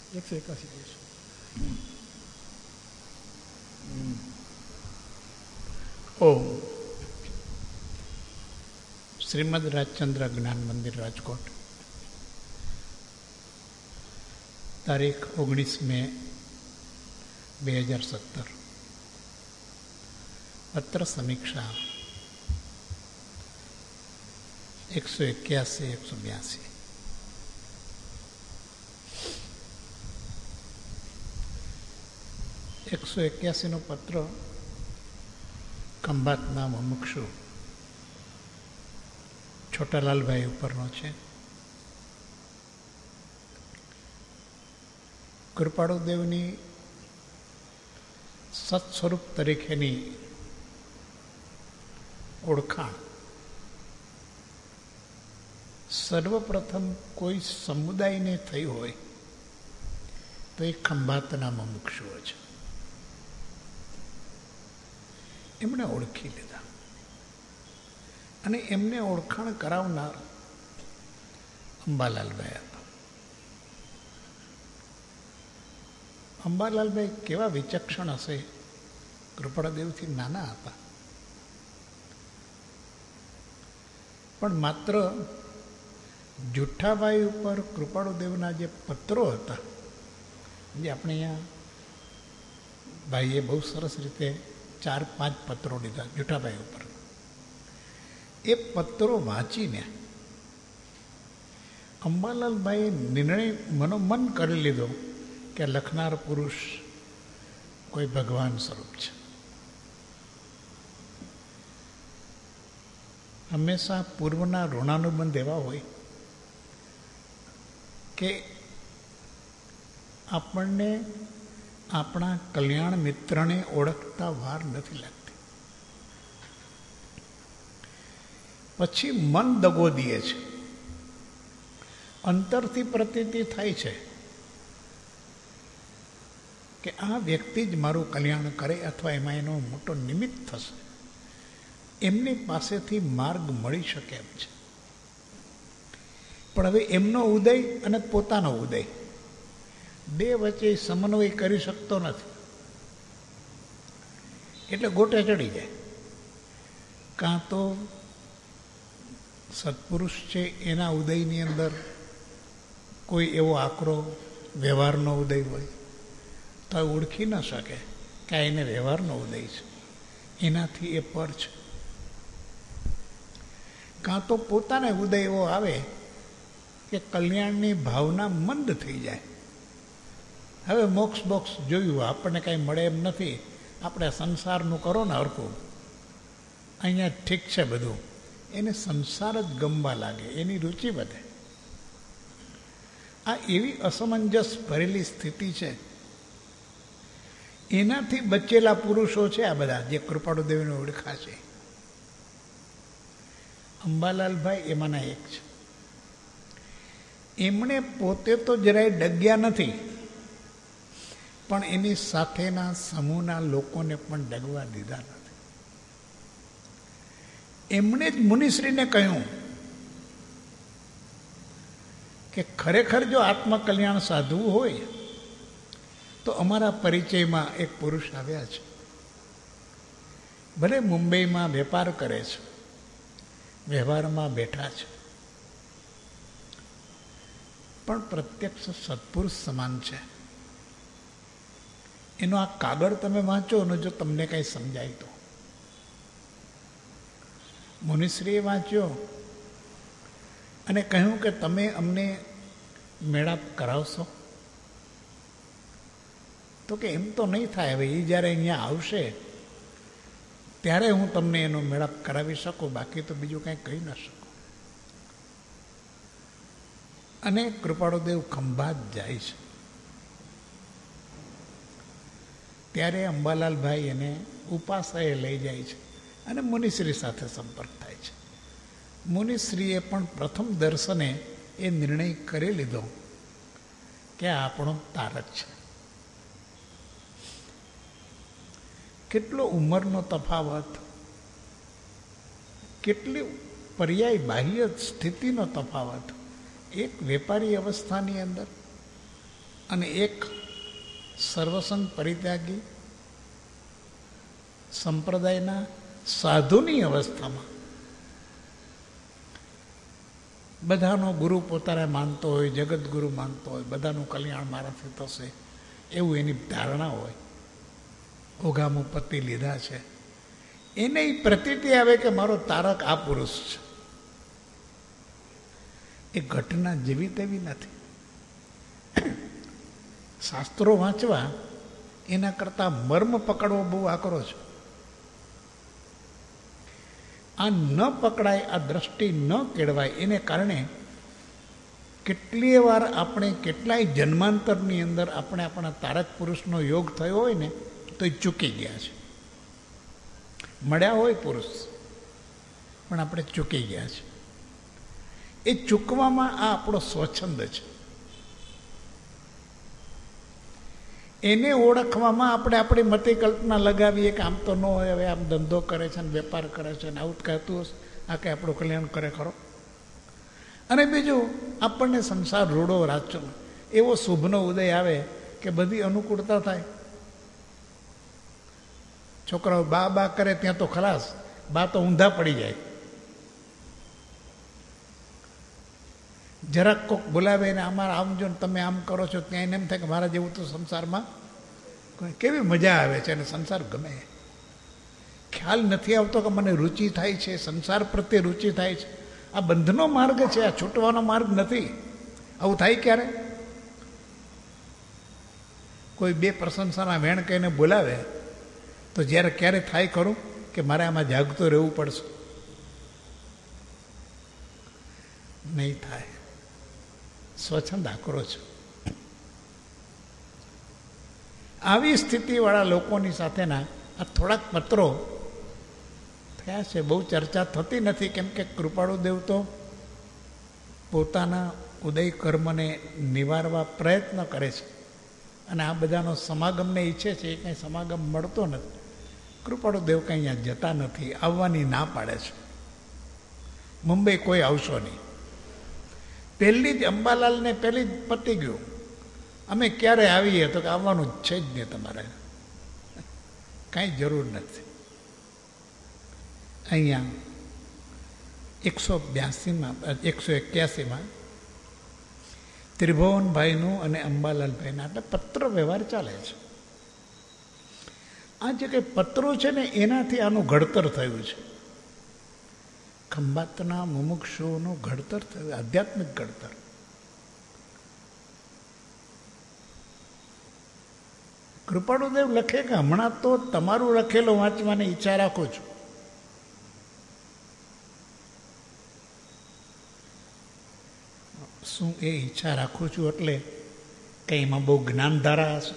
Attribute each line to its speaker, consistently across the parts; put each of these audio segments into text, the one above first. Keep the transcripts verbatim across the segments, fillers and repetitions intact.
Speaker 1: એકસો એકાસી દિવસ.
Speaker 2: ઓમ શ્રીમદ રાજચંદ્ર જ્ઞાન મંદિર રાજકોટ, તારીખ ઓગણીસ મે બે હજાર સત્તર. પત્ર સમીક્ષા એકસો એક્યાસી એકસો બ્યાસી. એકસો એક્યાસી નો પત્ર ખંભાતના મુમુક્ષુ છોટાલાલભાઈ ઉપરનો છે. કૃપાળુદેવની સત સ્વરૂપ તરીકેની ઓળખાણ સર્વપ્રથમ કોઈ સમુદાયને થઈ હોય તો એ ખંભાતના મુમુક્ષુઓ છે. એમણે ઓળખી લીધા અને એમને ઓળખાણ કરાવનાર અંબાલાલભાઈ હતા. અંબાલાલભાઈ કેવા વિચક્ષણ હશે, કૃપાળુદેવથી નાના હતા, પણ માત્ર જુઠ્ઠાભાઈ ઉપર કૃપાળુદેવના જે પત્રો હતા, જે આપણે અહીંયા ભાઈએ બહુ સરસ રીતે ચાર પાંચ પત્રો લીધા જુઠ્ઠાભાઈ ઉપર, એ પત્રો વાંચીને અંબાલાલભાઈએ નિર્ણય મનોમન કરી લીધો કે લખનાર પુરુષ કોઈ ભગવાન સ્વરૂપ છે. હંમેશા પૂર્વના ઋણાનુબંધ એવા હોય કે આપણને આપણા કલ્યાણ મિત્રને ઓળખતા વાર નથી લાગતી. પછી મન દગો દે છે, અંતરથી પ્રતીતિ થાય છે કે આ વ્યક્તિ જ મારું કલ્યાણ કરે અથવા એમાં એનો મોટો નિમિત્ત થશે, એમની પાસેથી માર્ગ મળી શકે એમ છે. પણ હવે એમનો ઉદય અને પોતાનો ઉદય બે વચ્ચે સમન્વય કરી શકતો નથી, એટલે ગોટે ચડી જાય. કાં તો સત્પુરુષ છે એના ઉદયની અંદર કોઈ એવો આકરો વ્યવહારનો ઉદય હોય તો ઓળખી ન શકે કે આ એને વ્યવહારનો ઉદય છે, એનાથી એ પર છે. કાં તો પોતાને ઉદય એવો આવે કે કલ્યાણની ભાવના મંદ થઈ જાય. હવે મોક્ષ બોક્ષ જોયું, આપણને કાંઈ મળે એમ નથી, આપણે સંસારનું કરો ને હરખું, અહીંયા ઠીક છે બધું, એને સંસાર જ ગમવા લાગે, એની રુચિ વધે. આ એવી અસમંજસ ભરેલી સ્થિતિ છે. એનાથી બચેલા પુરુષો છે આ બધા જે કૃપાળુદેવને ઓળખા છે. અંબાલાલભાઈ એમાંના એક છે. એમણે પોતે તો જરાય ડગ્યા નથી, પણ એની સાથેના સમૂહના લોકોને પણ ડગવા દીધા નથી. એમણે જ મુનિશ્રીને કહ્યું કે ખરેખર જો આત્મકલ્યાણ સાધવું હોય તો અમારા પરિચયમાં એક પુરુષ આવ્યા છે, ભલે મુંબઈમાં વેપાર કરે છે, વ્યવહારમાં બેઠા છે, પણ પ્રત્યક્ષ સત્પુરુષ સમાન છે. એનો આ કાગળ તમે વાંચો ને, જો તમને કંઈ સમજાય તો. મુનિશ્રીએ વાંચ્યો અને કહ્યું કે તમે અમને મેળાપ કરાવશો? તો કે એમ તો નહીં થાય, હવે એ જ્યારે અહીંયા આવશે ત્યારે હું તમને એનો મેળાપ કરાવી શકું, બાકી તો બીજું કાંઈ કહી ન શકું. અને કૃપાળુદેવ ખંભાત જાય છે ત્યારે અંબાલાલભાઈ એને ઉપાસાએ લઈ જાય છે અને મુનિશ્રી સાથે સંપર્ક થાય છે. મુનિશ્રીએ પણ પ્રથમ દર્શને એ નિર્ણય કરી લીધો કે આ આપણો તારક છે. કેટલો ઉંમરનો તફાવત, કેટલી પર્યાય બાહ્ય સ્થિતિનો તફાવત એક વેપારી અવસ્થાની અંદર અને એક સર્વસંગ પરિત્યાગી સંપ્રદાયના સાધુની અવસ્થામાં બધાનો ગુરુ પોતાને માનતો હોય, જગતગુરુ માનતો હોય, બધાનું કલ્યાણ મારાથી થશે એવું એની ધારણા હોય, ઓઘામું પતિ લીધા છે, એને પ્રતીતિ આવે કે મારો તારક આ પુરુષ છે. એ ઘટના જેવી તેવી નથી. શાસ્ત્રો વાંચવા એના કરતાં મર્મ પકડવો બહુ આકરો છે. આ ન પકડાય, આ દ્રષ્ટિ ન કેળવાય, એને કારણે કેટલીય વાર આપણે કેટલાય જન્માંતરની અંદર આપણે આપણા તારક પુરુષનો યોગ થયો હોય ને તો એ ચૂકી ગયા છે. મળ્યા હોય પુરુષ પણ આપણે ચૂકી ગયા છે. એ ચૂકવામાં આ આપણો સ્વચ્છંદ છે. એને ઓળખવામાં આપણે આપણી મતિ કલ્પના લગાવીએ કે આમ તો ન હોય, હવે આમ ધંધો કરે છે ને વેપાર કરે છે ને આવું જ કહેતું હશે, આ કંઈ આપણું કલ્યાણ કરે ખરો. અને બીજું, આપણને સંસાર રૂડો રાચો એવો શુભનો ઉદય આવે કે બધી અનુકૂળતા થાય. છોકરાઓ બા બા કરે ત્યાં તો ખલાસ, બા તો ઊંધા પડી જાય. જરાક કોક બોલાવે ને અમારે આમ જો ને તમે આમ કરો છો, ત્યાં એને એમ થાય કે મારા જેવું તો સંસારમાં કેવી મજા આવે છે અને સંસાર ગમે. ખ્યાલ નથી આવતો કે મને રુચિ થાય છે, સંસાર પ્રત્યે રુચિ થાય છે. આ બંધનો માર્ગ છે, આ છૂટવાનો માર્ગ નથી. આવું થાય ક્યારે? કોઈ બે પ્રશંસાના વેણ કહીને બોલાવે તો જ્યારે ક્યારે થાય ખરું કે મારે આમાં જાગતો રહેવું પડશે? નહીં થાય. સ્વચ્છંદ આકરો છો. આવી સ્થિતિવાળા લોકોની સાથેના આ થોડાક પત્રો થયા છે. બહુ ચર્ચા થતી નથી, કેમ કે કૃપાળુદેવ તો પોતાના ઉદય કર્મને નિવારવા પ્રયત્ન કરે છે અને આ બધાનો સમાગમને ઈચ્છે છે. એ કંઈ સમાગમ મળતો નથી. કૃપાળુદેવ કંઈ અહીંયા જતા નથી, આવવાની ના પાડે છે. મુંબઈ કોઈ આવશો નહીં. પહેલી જ અંબાલાલને પહેલી જ પતી ગયું, અમે ક્યારે આવીએ તો કે આવવાનું જ છે જ નહીં તમારે, કાંઈ જરૂર નથી. અહીંયા એકસો બ્યાસીમાં એકસો એક્યાસીમાં ત્રિભુવનભાઈનું અને અંબાલાલભાઈના એટલે પત્ર વ્યવહાર ચાલે છે. આ જે કંઈ પત્રો છે ને એનાથી આનું ઘડતર થયું છે. ખંભાતના મુમુક્ષુઓનું ઘડતર થયું, આધ્યાત્મિક ઘડતર. કૃપાળુદેવ લખે કે હમણાં તો તમારું લખેલું વાંચવાની ઈચ્છા રાખું છું. શું એ ઈચ્છા રાખું છું એટલે કંઈ એમાં બહુ જ્ઞાનધારા હશે?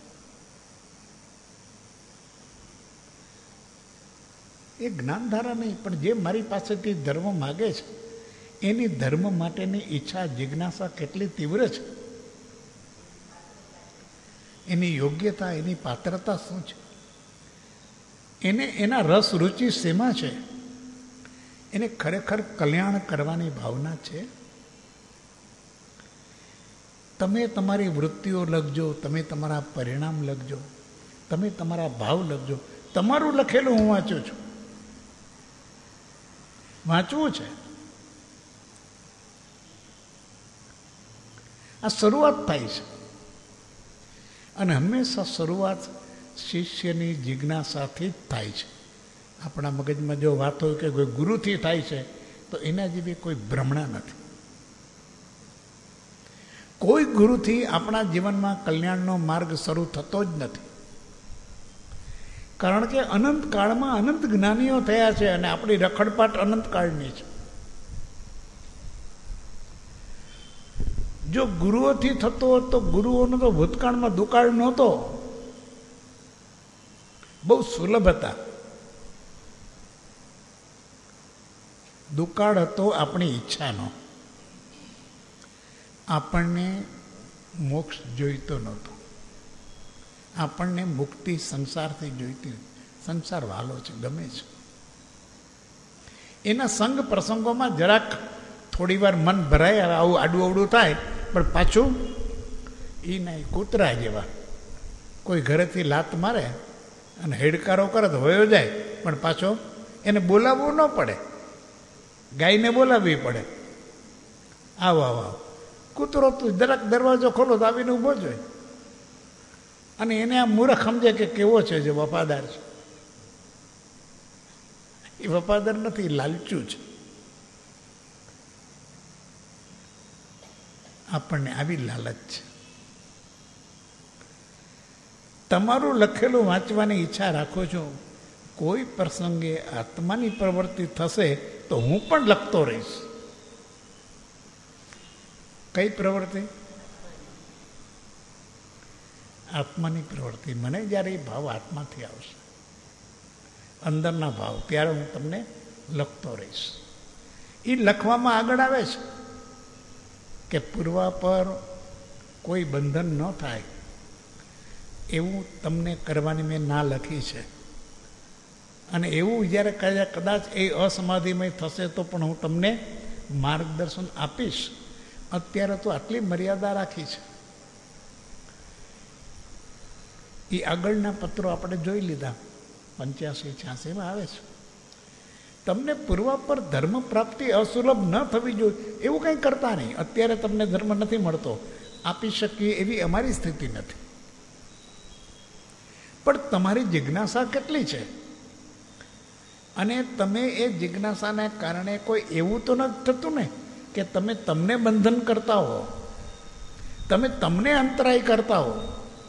Speaker 2: એ જ્ઞાનધારા નહીં, પણ જે મારી પાસેથી ધર્મ માગે છે એની ધર્મ માટેની ઈચ્છા, જિજ્ઞાસા કેટલી તીવ્ર છે, એની યોગ્યતા, એની પાત્રતા શું છે, એને એના રસ રુચિ શેમાં છે, એને ખરેખર કલ્યાણ કરવાની ભાવના છે. તમે તમારી વૃત્તિઓ લખજો, તમે તમારા પરિણામ લખજો, તમે તમારા ભાવ લખજો. તમારું લખેલું હું વાંચું છું, વાંચવું છે. આ શરૂઆત થાય છે અને હંમેશા શરૂઆત શિષ્યની જિજ્ઞાસાથી જ થાય છે. આપણા મગજમાં જો વાત હોય કે કોઈ ગુરુથી થાય છે તો એના જેવી કોઈ ભ્રમણા નથી. કોઈ ગુરુથી આપણા જીવનમાં કલ્યાણનો માર્ગ શરૂ થતો જ નથી, કારણ કે અનંત કાળમાં અનંત જ્ઞાનીઓ થયા છે અને આપણી રખડપાટ અનંત કાળની છે. જો ગુરુઓથી થતો હોત તો ગુરુઓનો તો ભૂતકાળમાં દુકાળ નહોતો, બહુ સુલભ હતા. દુકાળ હતો આપણી ઈચ્છાનો. આપણને મોક્ષ જોઈતો નહોતો, આપણને મુક્તિ સંસારથી જોઈતી. સંસાર વાલો છે, ગમે છે. એના સંગ પ્રસંગોમાં જરાક થોડી વાર મન ભરાય, આવું આડું અવડું થાય, પણ પાછું એ નહીં, કૂતરા જેવા. કોઈ ઘરેથી લાત મારે અને હેડકારો કરે તો વયો જાય, પણ પાછો એને બોલાવવું ન પડે, ગાયને બોલાવવી પડે, આવો આવો આવો. કૂતરો તો જરાક દરવાજો ખોલો તો આવીને ઊભો જ હોય, અને એને આ મૂર્ખ સમજે કે કેવો છે, જે વફાદાર છે. એ વફાદાર નથી, લાલચું છે. આપણને આવી લાલચ છે. તમારું લખેલું વાંચવાની ઈચ્છા રાખો છો, કોઈ પ્રસંગે આત્માની પ્રવૃત્તિ થશે તો હું પણ લખતો રહીશ. કઈ પ્રવૃત્તિ? આત્માની પ્રવૃત્તિ. મને જ્યારે એ ભાવ આત્માથી આવશે, અંદરના ભાવ, ત્યારે હું તમને લખતો રહીશ. એ લખવામાં આગળ આવે છે કે પૂર્વા પર કોઈ બંધન ન થાય એવું તમને કરવાની મેં ના લખી છે. અને એવું જ્યારે કદાચ એ અસમાધિમય થશે તો પણ હું તમને માર્ગદર્શન આપીશ. અત્યારે તો આટલી મર્યાદા રાખી છે. એ આગળના પત્રો આપણે જોઈ લીધા, પંચ્યાસી છ્યાસીમાં આવે છે. તમને પૂર્વ પર ધર્મ પ્રાપ્તિ અસુલભ ન થવી જોઈએ એવું કંઈ કરતા નહીં. અત્યારે તમને ધર્મ નથી મળતો, આપી શકીએ એવી અમારી સ્થિતિ નથી, પણ તમારી જિજ્ઞાસા કેટલી છે, અને તમે એ જિજ્ઞાસાને કારણે કોઈ એવું તો નથી થતું ને કે તમે તમને બંધન કરતા હો, તમે તમને અંતરાય કરતા હો.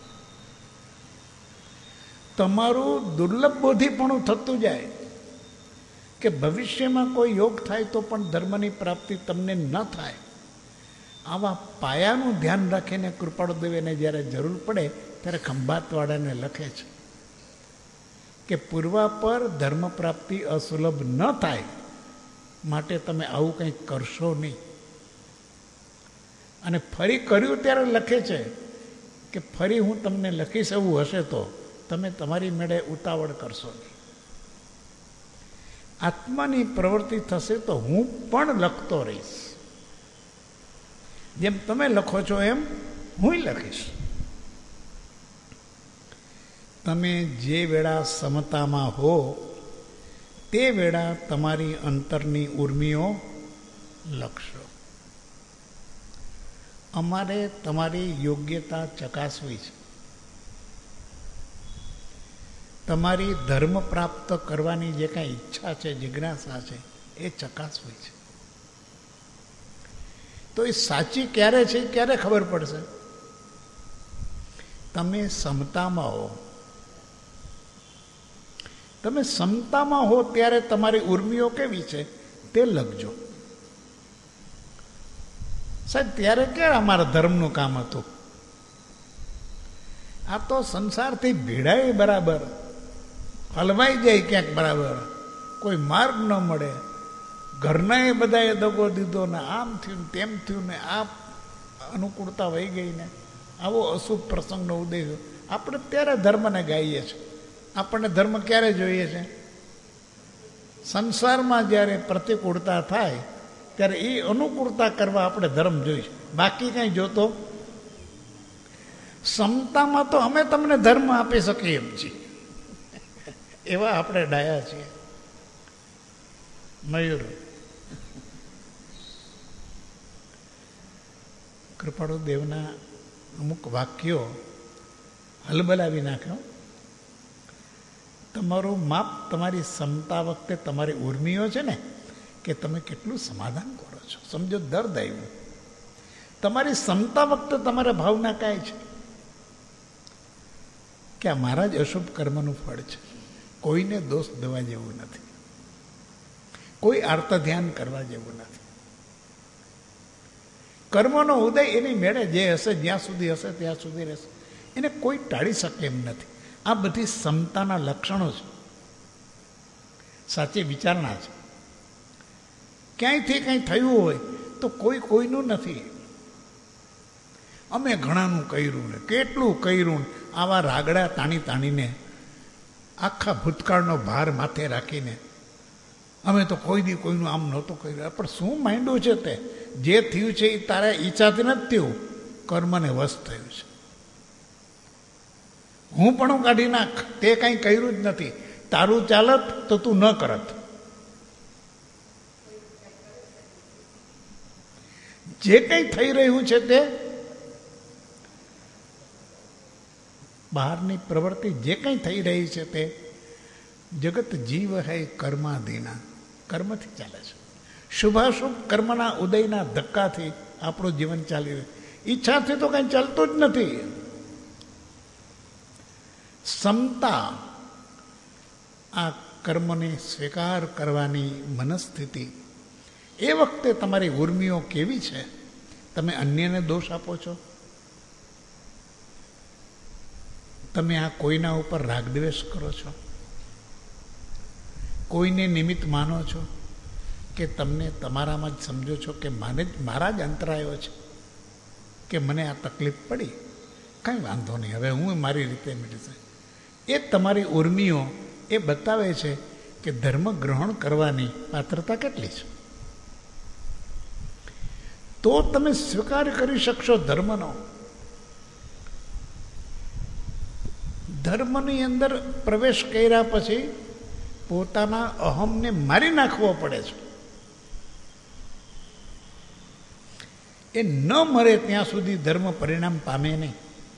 Speaker 2: તમારું દુર્લભ બોધીપણું થતું જાય કે ભવિષ્યમાં કોઈ યોગ થાય તો પણ ધર્મની પ્રાપ્તિ તમને ન થાય. આવા પાયાનું ધ્યાન રાખીને કૃપાળુદેવને જ્યારે જરૂર પડે ત્યારે ખંભાતવાળાને લખે છે કે પૂર્વા પર ધર્મ પ્રાપ્તિ અસુલભ ન થાય માટે તમે આવું કંઈક કરશો નહીં. અને ફરી કર્યું ત્યારે લખે છે કે ફરી હું તમને લખીશ એવું હશે તો તમે તમારી મેળે ઉતાવળ કરશો નહીં. આત્માની પ્રવૃત્તિ થશે તો હું પણ લખતો રહીશ. જેમ તમે લખો છો એમ હું લખીશ. તમે જે વેળા સમતામાં હો તે વેળા તમારી અંતરની ઉર્મિઓ લખશો. અમારે તમારી યોગ્યતા ચકાસવી છે. તમારી ધર્મ પ્રાપ્ત કરવાની જે કાંઈ ઈચ્છા છે, જિજ્ઞાસા છે, એ ચકાસવી છે. તો એ સાચી ક્યારે છે, ક્યારે ખબર પડશે? તમે સમતામાં હો. તમે સમતામાં હો ત્યારે તમારી ઉર્મિઓ કેવી છે તે લખજો. સાહેબ ત્યારે ક્યારે અમારા ધર્મનું કામ હતું? આ તો સંસારથી ભીડાય બરાબર, હલવાઈ જાય ક્યાંક બરાબર, કોઈ માર્ગ ન મળે, ઘરનાએ બધાએ દગો દીધો ને આમ થયું ને તેમ થયું ને આ અનુકૂળતા વહી ગઈ ને આવો અશુભ પ્રસંગનો ઉદય થયો. આપણે ત્યારે ધર્મને ગાઈએ છીએ. આપણને ધર્મ ક્યારે જોઈએ છે? સંસારમાં જ્યારે પ્રતિકૂળતા થાય ત્યારે એ અનુકૂળતા કરવા આપણે ધર્મ જોઈએ, બાકી કંઈ જોતો. સમતામાં તો અમે તમને ધર્મ આપી શકીએ એમ છીએ, એવા આપણે ડાયા છીએ. મયુર કૃપાળુ દેવના અમુક વાક્યો હલબલાવી નાખ્યો. તમારું માપ તમારી ક્ષમતા વખતે તમારી ઉર્મિઓ છે ને કે તમે કેટલું સમાધાન કરો છો. સમજો દર્દ આવ્યું, તમારી ક્ષમતા વખતે તમારા ભાવના કાંઈ છે કે આ મારા જ અશુભ કર્મનું ફળ છે. કોઈને દોષ દેવા જેવું નથી, કોઈ આર્ત ધ્યાન કરવા જેવું નથી. કર્મનો ઉદય એની મેળે જે હશે, જ્યાં સુધી હશે ત્યાં સુધી રહેશે, એને કોઈ ટાળી શકે એમ નથી. આ બધી ક્ષમતાના લક્ષણો છે, સાચી વિચારણા છે. ક્યાંયથી કંઈ થયું હોય તો કોઈ કોઈનું નથી. અમે ઘણાનું કર્યું ને કેટલું કર્યું, આવા રાગડા તાણી તાણીને આખા ભૂતકાળનો ભાર માથે રાખીને અમે તો કોઈ દી કોઈનું આમ નહોતું કર્યું. પણ શું માંડ્યું છે? તે જે થયું છે એ તારા ઈચ્છાથી નથી થયું, કર્મને વશ થયું છે. હું પણ કાઢી નાખ, તે કાંઈ કર્યું જ નથી, તારું ચાલત તો તું ન કરત. જે કંઈ થઈ રહ્યું છે તે બહારની પ્રવૃત્તિ જે કંઈ થઈ રહી છે તે જગત જીવ હૈ કર્માધીના, કર્મથી ચાલે છે. શુભાશુભ કર્મના ઉદયના ધક્કાથી આપણું જીવન ચાલી રહ્યું, ઈચ્છાથી તો કંઈ ચાલતું જ નથી. સમતા, આ કર્મને સ્વીકાર કરવાની મનસ્થિતિ, એ વખતે તમારી ઉર્મિઓ કેવી છે? તમે અન્યને દોષ આપો છો? તમે આ કોઈના ઉપર રાગદ્વેષ કરો છો? કોઈને નિમિત્ત માનો છો કે તમને તમારામાં જ સમજો છો કે માને જ મારા જ અંતરાયો છે કે મને આ તકલીફ પડી, કાંઈ વાંધો નહીં, હવે હું મારી રીતે મીટીશ. એ તમારી ઉર્મિઓ એ બતાવે છે કે ધર્મ ગ્રહણ કરવાની પાત્રતા કેટલી છે. તો તમે સ્વીકાર કરી શકશો ધર્મનો. ધર્મની અંદર પ્રવેશ કર્યા પછી પોતાના અહમને મારી નાખવો પડે છે. એ ન મરે ત્યાં સુધી ધર્મ પરિણામ પામે નહીં.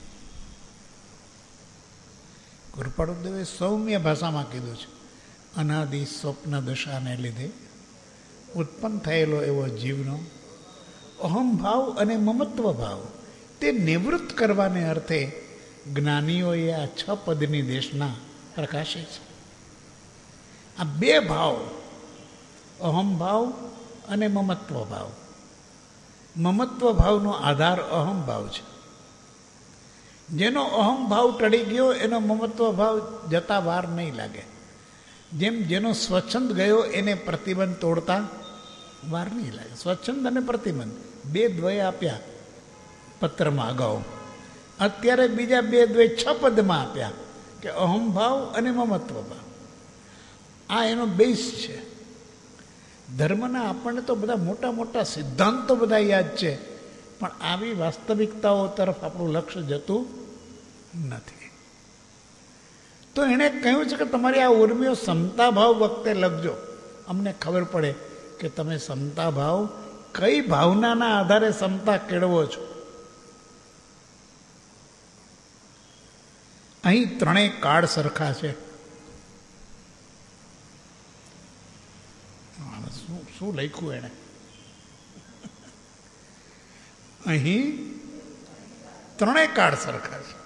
Speaker 2: ગુરુપાદુદેવે સૌમ્ય ભાષામાં કીધું છે, અનાદિ સ્વપ્ન દશાને લીધે ઉત્પન્ન થયેલો એવો જીવનો અહમભાવ અને મમત્વ ભાવ તે નિવૃત્ત કરવાને અર્થે જ્ઞાનીઓએ આ છ પદની દેશના પ્રકાશી છે. આ બે ભાવ, અહમભાવ અને મમત્વ ભાવ. મમત્વ ભાવનો આધાર અહમભાવ છે. જેનો અહમભાવ ટળી ગયો એનો મમત્વ ભાવ જતા વાર નહીં લાગે. જેમ જેનો સ્વચ્છંદ ગયો એને પ્રતિબંધ તોડતા વાર નહીં લાગે. સ્વચ્છંદ અને પ્રતિબંધ બે દ્વય આપ્યા પત્રમાં અગાઉ. અત્યારે બીજા બે દ્વય છ પદમાં આપ્યા કે અહમભાવ અને મમત્વ ભાવ. આ એનો બેઝ છે. ધર્મના આપણને તો બધા મોટા મોટા સિદ્ધાંતો બધા યાદ છે, પણ આવી વાસ્તવિકતાઓ તરફ આપણું લક્ષ્ય જતું નથી. તો એણે કહ્યું છે કે તમારી આ ઉર્મિઓ સમતા ભાવ વખતે લખજો, અમને ખબર પડે કે તમે સમતા ભાવ કઈ ભાવનાના આધારે સમતા કેળવો છો. અહીં ત્રણેય કાળ સરખા છે. શું શું લખ્યું એણે અહીં? ત્રણેય કાળ સરખા છે.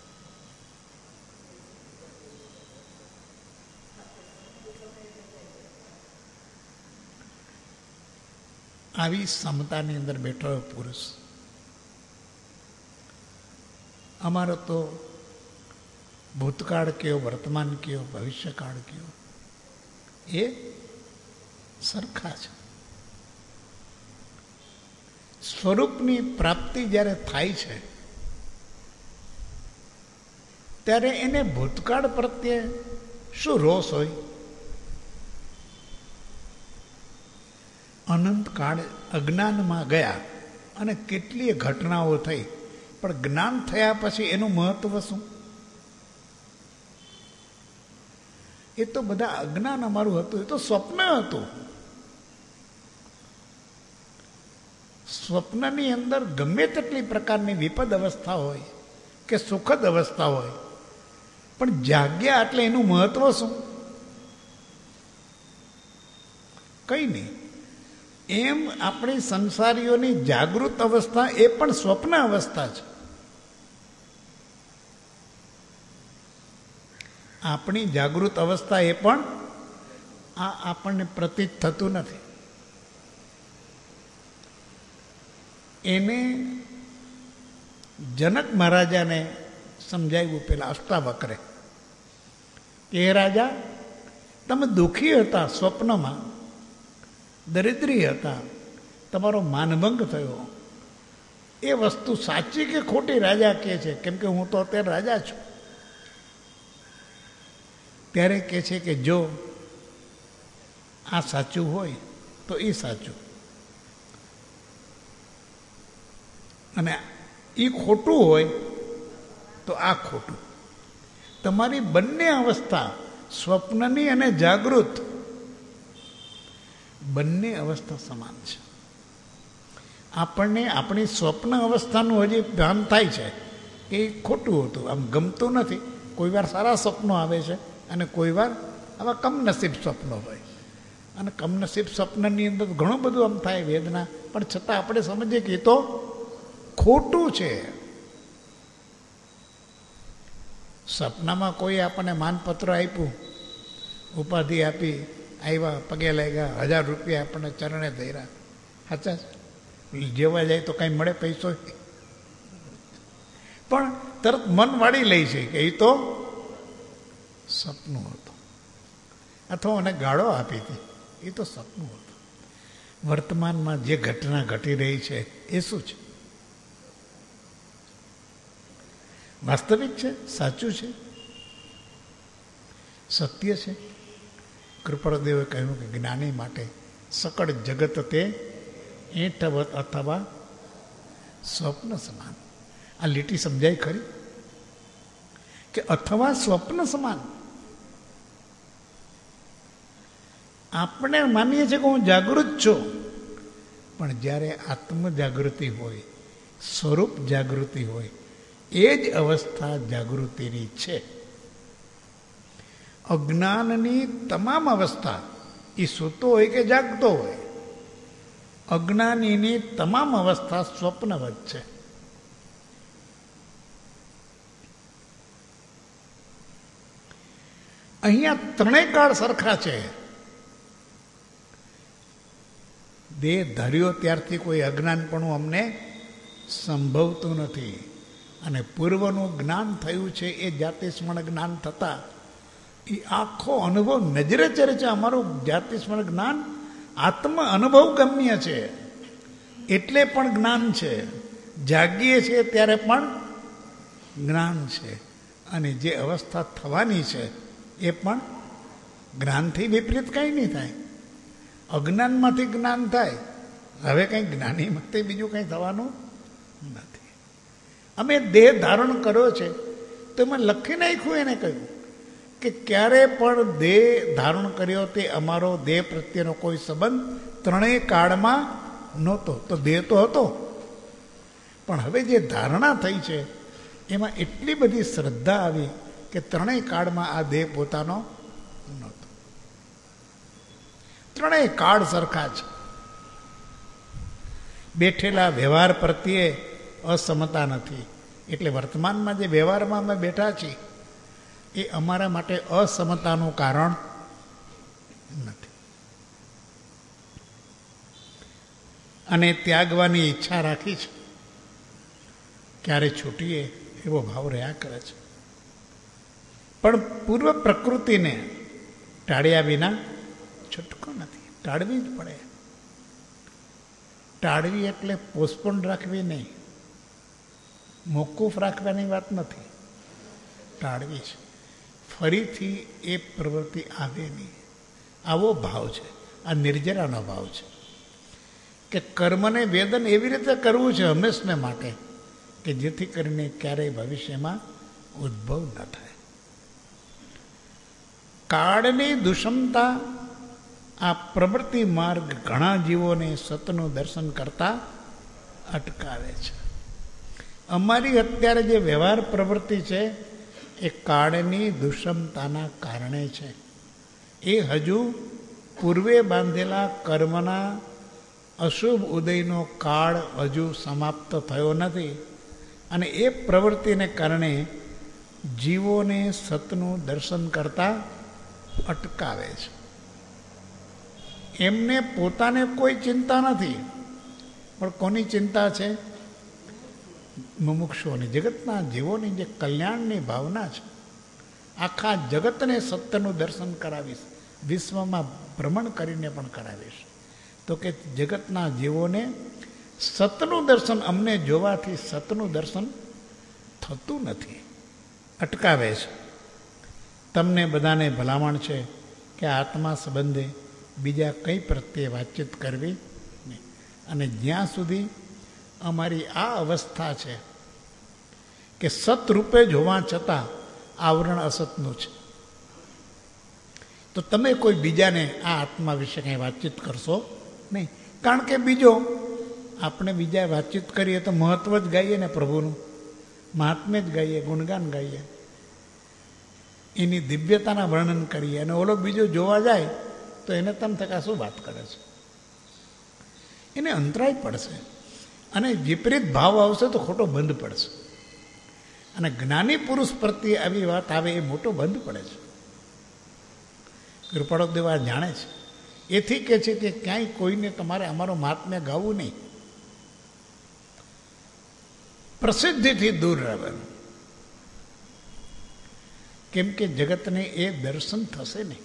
Speaker 2: આવી સમતાની અંદર બેઠો પુરુષ. અમારો તો ભૂતકાળ કયો, વર્તમાન કયો, ભવિષ્યકાળ કયો, એ સરખા છે. સ્વરૂપની પ્રાપ્તિ જ્યારે થાય છે ત્યારે એને ભૂતકાળ પ્રત્યે શું રોષ હોય? અનંતકાળ અજ્ઞાનમાં ગયા અને કેટલીય ઘટનાઓ થઈ, પણ જ્ઞાન થયા પછી એનું મહત્વ શું? એ તો બધા અજ્ઞાન અમારું હતું, એ તો સ્વપ્ન હતું. સ્વપ્નની અંદર ગમે તેટલી પ્રકારની વિપદ અવસ્થા હોય કે સુખદ અવસ્થા હોય, પણ જાગ્યા એટલે એનું મહત્વ શું? કઈ નહીં. એમ આપણી સંસારીઓની જાગૃત અવસ્થા એ પણ સ્વપ્ન અવસ્થા છે. આપણી જાગૃત અવસ્થા એ પણ આ આપણને પ્રતીત થતું નથી. એને જનક મહારાજાને સમજાવ્યું પેલા અષ્ટાવક્રે કે હે રાજા, તમે દુઃખી હતા સ્વપ્નમાં, દરિદ્રી હતા, તમારો માનભંગ થયો. એ વસ્તુ સાચી કે ખોટી રાજા કહે છે, કેમ કે હું તો અત્યારે રાજા છું. ત્યારે કહે છે કે જો આ સાચું હોય તો એ સાચું, અને એ ખોટું હોય તો આ ખોટું. તમારી બંને અવસ્થા, સ્વપ્નની અને જાગૃત, બંને અવસ્થા સમાન છે. આપણને આપણી સ્વપ્ન અવસ્થાનું હજી ભાન થાય છે કે એ ખોટું હતું, આમ ગમતું નથી. કોઈ વાર સારા સ્વપ્નો આવે છે અને કોઈ વાર આવા કમનસીબ સ્વપ્નો હોય. અને કમનસીબ સ્વપ્નની અંદર ઘણું બધું આમ થાય વેદના, પણ છતાં આપણે સમજીએ કે એ તો ખોટું છે. સપનામાં કોઈ આપણને માનપત્ર આપ્યું, ઉપાધિ આપી, આવ્યા, પગે લાગ્યા, હજાર રૂપિયા આપણને ચરણે ધર્યા, સાચા જેવા જાય તો કાંઈ મળે પૈસો, પણ તરત મન વાળી લે છે કે એ તો સપનું હતું, અથવા મને ગાળો આપી હતી, એ તો સપનું હતું. વર્તમાનમાં જે ઘટના ઘટી રહી છે એ શું છે? વાસ્તવિક છે, સાચું છે, સત્ય છે. કૃપાળુદેવે કહ્યું કે જ્ઞાની માટે સકળ જગત તે એંઠવત અથવા સ્વપ્ન સમાન. આ લીટી સમજાય ખરી કે અથવા સ્વપ્ન સમાન. આપણે માનીએ છીએ કે હું જાગૃત છું, પણ જ્યારે આત્મ જાગૃતિ હોય, સ્વરૂપ જાગૃતિ હોય, એ જ અવસ્થા જાગૃતિની છે. અજ્ઞાનની તમામ અવસ્થા, એ સૂતો હોય કે જાગતો હોય, અજ્ઞાનીની તમામ અવસ્થા સ્વપ્નવત છે. અહીંયા ત્રણેય કાળ સરખા છે. દેહ ધર્યો ત્યારથી કોઈ અજ્ઞાનપણું અમને સંભવતું નથી. અને પૂર્વનું જ્ઞાન થયું છે એ જાતિસ્મરણ જ્ઞાન થતાં એ આખો અનુભવ નજરે ચરે છે. અમારું જાતિસ્મરણ જ્ઞાન આત્મ અનુભવ ગમ્ય છે, એટલે પણ જ્ઞાન છે. જાગીએ છીએ ત્યારે પણ જ્ઞાન છે. અને જે અવસ્થા થવાની છે એ પણ જ્ઞાનથી વિપરીત કંઈ નહીં થાય. અજ્ઞાનમાંથી જ્ઞાન થાય, હવે કંઈ જ્ઞાનીમાંથી બીજું કંઈ થવાનું નથી. અમે દેહ ધારણ કર્યો છે તો એમાં લખી નાખ્યું, એને કહ્યું કે ક્યારે પણ દેહ ધારણ કર્યો તે અમારો દેહ પ્રત્યેનો કોઈ સંબંધ ત્રણેય કાળમાં નહોતો. તો દેહ તો હતો, પણ હવે જે ધારણા થઈ છે એમાં એટલી બધી શ્રદ્ધા આવી કે ત્રણેય કાળમાં આ દેહ પોતાનો નહોતો. ત્રણેય કાળ સરખા છે. બેઠેલા વ્યવહાર પ્રત્યે અસમતા નથી. એટલે વર્તમાનમાં જે વ્યવહારમાં અમે બેઠા છીએ એ અમારા માટે અસમતાનું કારણ નથી. અને ત્યાગવાની ઈચ્છા રાખી છે, ક્યારે છૂટીએ એવો ભાવ રહ્યા કરે છે. પણ પૂર્વ પ્રકૃતિને ટાળ્યા વિના છૂટકો નથી. ટાળવી જ પડે. ટાળવી એટલે પોસ્ટપોન રાખવી નહીં, મોકૂફ રાખવાની વાત નથી. ટાળવી છે. ફરીથી એ પ્રવૃત્તિ આવે નહીં, આવો ભાવ છે. આ નિર્જરાનો ભાવ છે કે કર્મને વેદન એવી રીતે કરવું છે હંમેશને માટે કે જેથી કરીને ક્યારેય ભવિષ્યમાં ઉદ્ભવ ન થાય. કાળની દુષમતા આ પ્રવૃત્તિ માર્ગ ઘણા જીવોને સતનું દર્શન કરતા અટકાવે છે. અમારી અત્યારે જે વ્યવહાર પ્રવૃત્તિ છે એ કાળની દુષમતાના કારણે છે. એ હજુ પૂર્વે બાંધેલા કર્મના અશુભ ઉદયનો કાળ હજુ સમાપ્ત થયો નથી. અને એ પ્રવૃત્તિને કારણે જીવોને સતનું દર્શન કરતા અટકાવે છે. એમને પોતાને કોઈ ચિંતા નથી, પણ કોની ચિંતા છે? મુમુક્ષુઓની, જગતના જીવોની જે કલ્યાણની ભાવના છે. આખા જગતને સત્યનું દર્શન કરાવીશ, વિશ્વમાં ભ્રમણ કરીને પણ કરાવીશ. તો કે જગતના જીવોને સતનું દર્શન, અમને જોવાથી સતનું દર્શન થતું નથી, અટકાવે છે. તમને બધાને ભલામણ છે કે આત્મા સંબંધે બીજા કંઈ પ્રત્યે વાતચીત કરવી નહીં. અને જ્યાં સુધી અમારી આ અવસ્થા છે કે સતરૂપે જોવા છતાં આવરણ અસતનું છે. તો તમે કોઈ બીજાને આ આત્મા વિશે કંઈ વાતચીત કરશો નહીં. કારણ કે બીજો આપણે બીજા વાતચીત કરીએ તો મહત્વ જ ગાઈએ ને પ્રભુનું, મહાત્મ્ય જ ગાઈએ, ગુણગાન ગાઈએ, એની દિવ્યતાના વર્ણન કરીએ. અને ઓલો બીજો જોવા જાય તો એને તમ થકા શું વાત કરે છે, એને અંતરાય પડશે અને વિપરીત ભાવ આવશે તો ખોટો બંધ પડશે. અને જ્ઞાની પુરુષ પ્રત્યે આવી વાત આવે એ મોટો બંધ પડે છે. કૃપાળો દેવ આ જાણે છે, એથી કહે છે કે ક્યાંય કોઈને તમારે અમારો મહાત્મ્ય ગાવું નહીં, પ્રસિદ્ધિથી દૂર રહેવાનું. કેમ કે જગતને એ દર્શન થશે નહીં.